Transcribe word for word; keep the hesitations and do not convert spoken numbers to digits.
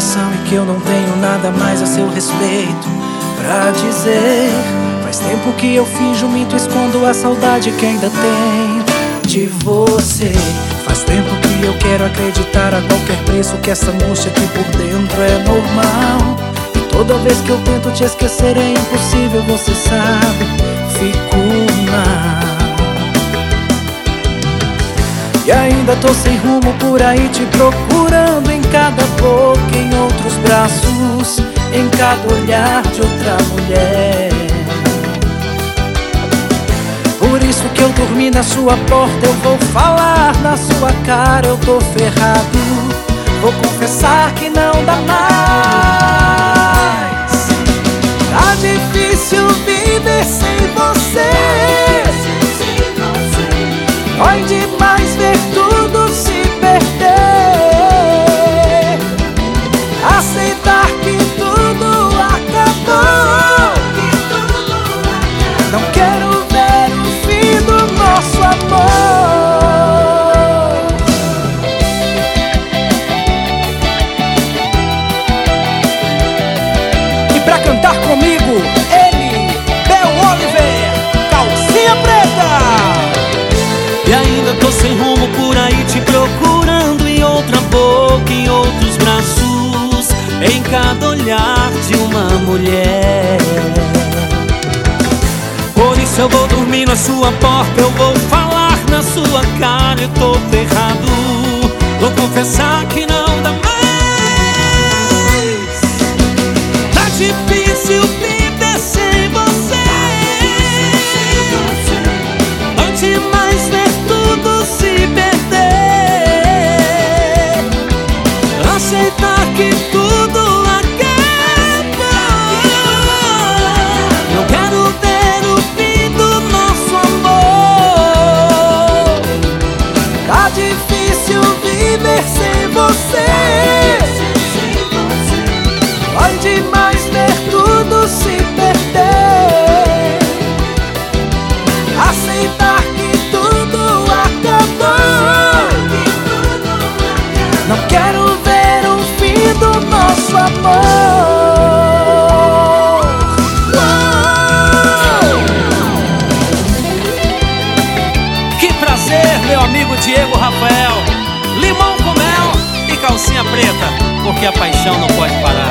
coração e que eu não tenho nada mais a seu respeito pra dizer. Faz tempo que eu finjo, minto, escondo a saudade que ainda tenho de você. Faz tempo que eu quero acreditar a qualquer preço que essa angústia aqui por dentro é normal. E toda vez que eu tento te esquecer é impossível, você sabe, fico mal. E ainda tô sem rumo por aí te procurando, em cada boca, em outros braços, em cada olhar de outra mulher. Por isso que eu dormi na sua porta, eu vou falar na sua cara, eu tô ferrado. Vou confessar que não dá mais. Tá difícil viver sem você. Dói demais ver tudo se perder. Aceitar que tudo acabou. Não quero ver o fim do nosso amor. E pra cantar comigo, ele, Bel Oliver, Calcinha Preta. E ainda tô sem rumo por aí te procurando, em outra boca, em outros braços, em cada olhar de uma mulher. Por isso eu vou dormir na sua porta, eu vou falar na sua cara, eu tô ferrado. Vou confessar que não dá mais. Tá difícil viver sem você. Antes mais ver tudo se perder. Aceitar que tudo acaba. Não quero ver o fim do nosso amor. Tá difícil viver sem você. Dói demais ver tudo se perder. Aceitar que tudo acabou. Não quero ver o fim do nosso amor. Que prazer, meu amigo Diego Rafael. Limão com mel e calcinha preta, porque a paixão não pode parar.